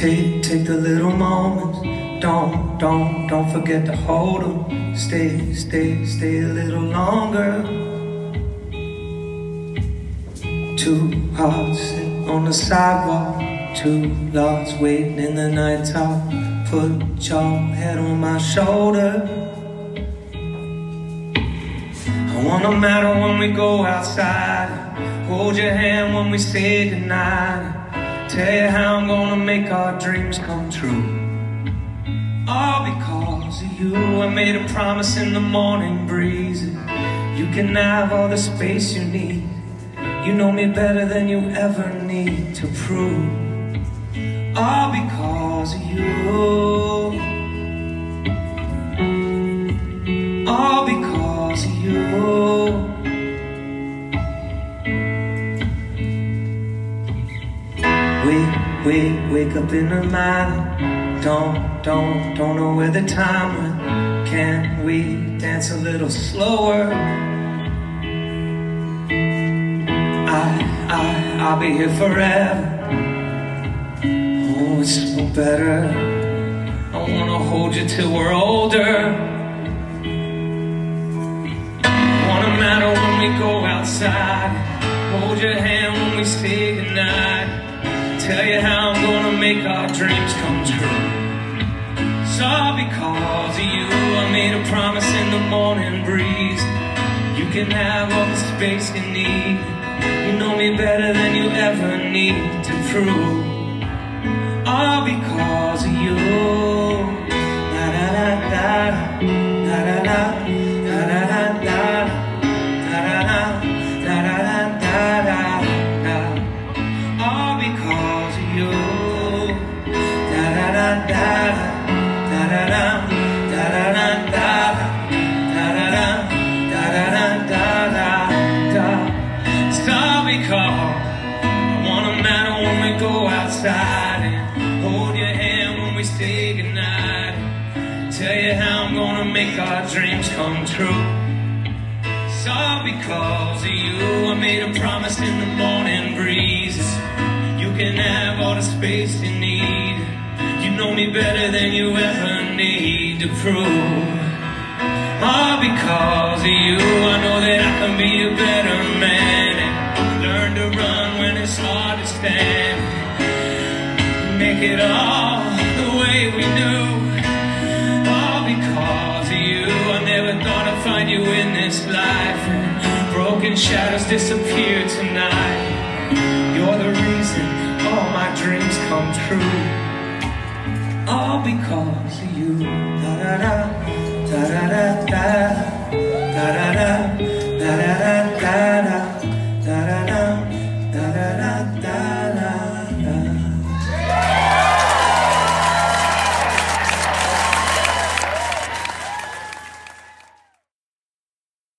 Take the little moments. Don't forget to hold them. Stay a little longer. Two hearts sit on the sidewalk. Two lost waiting in the nighttime. Put your head on my shoulder. I wanna matter when we go outside. Hold your hand when we say goodnight. Tell you how I'm gonna make our dreams come true. All because of you. I made a promise in the morning breeze. You can have all the space you need. You know me better than you ever need to prove. All because of you. All because of you. Wake up in the night. Don't know where the time went. Can we dance a little slower? I'll be here forever. Oh, it's so better. I wanna hold you till we're older. Wanna matter when we go outside. Hold your hand when we say goodnight. Tell you how I'm gonna make our dreams come true. It's all because of you. I made a promise in the morning breeze. You can have all the space you need. You know me better than you ever need to prove. All because of you. Da da da da da da da da da da da da da da da da. All because of you. Da da da da da da da da da da da da da da da. It's all because I wanna matter when we go outside and hold your hand when we say goodnight. Tell you how I'm gonna make our dreams come true. It's all because of you. I made a promise in the morning breeze. You can have all the space you need. You know me better than you ever need to prove. All because of you. I know that I can be a better man and learn to run when it's hard to stand. Make it all the way we do. All because of you. I never thought I'd find you in this life. Broken shadows disappear tonight. You're the reason all my dreams come true. All because of you. Da da da da da da da.